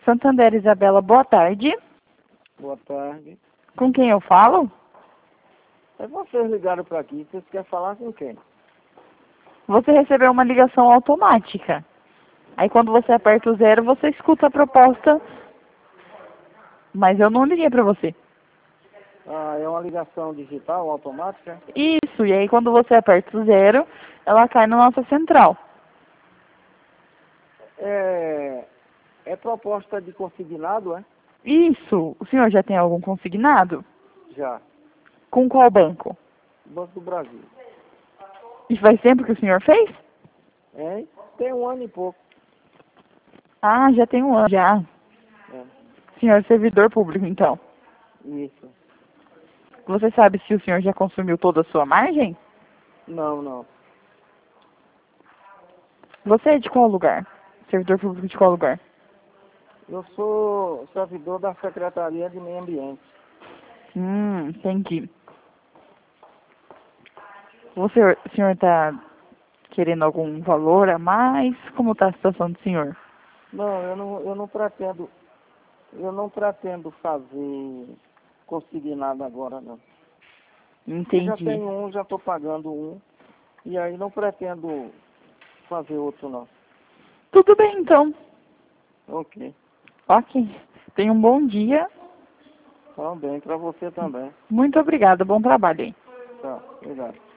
Santander, Isabela, boa tarde. Boa tarde. Com quem eu falo? É vocês ligaram para aqui, vocês querem falar com quem? Você recebeu uma ligação automática. Aí quando você aperta o 0, você escuta a proposta, mas eu não liguei para você. Ah, é uma ligação digital, automática? Isso, e aí quando você aperta o 0, ela cai na nossa central. É proposta de consignado, é? Isso, o senhor já tem algum consignado? Já. Com qual banco? Banco do Brasil. E faz tempo que o senhor fez? Hein? Tem 1 ano e pouco. Ah, já tem um ano, já. É. Senhor é servidor público, então. Isso. Você sabe se o senhor já consumiu toda a sua margem? Não. Você é de qual lugar? Servidor público de qual lugar? Eu sou servidor da Secretaria de Meio Ambiente. Entendi. O senhor está querendo algum valor a mais? Como está a situação do senhor? Não, eu não pretendo fazer consignado agora, não. Eu já Entendi. tenho um, já estou pagando um, e aí não pretendo fazer outro, não. Tudo bem, então. Ok. Ok. Tenha um bom dia. Tá bem, para você também. Muito obrigada. Bom trabalho aí. Tá, obrigado.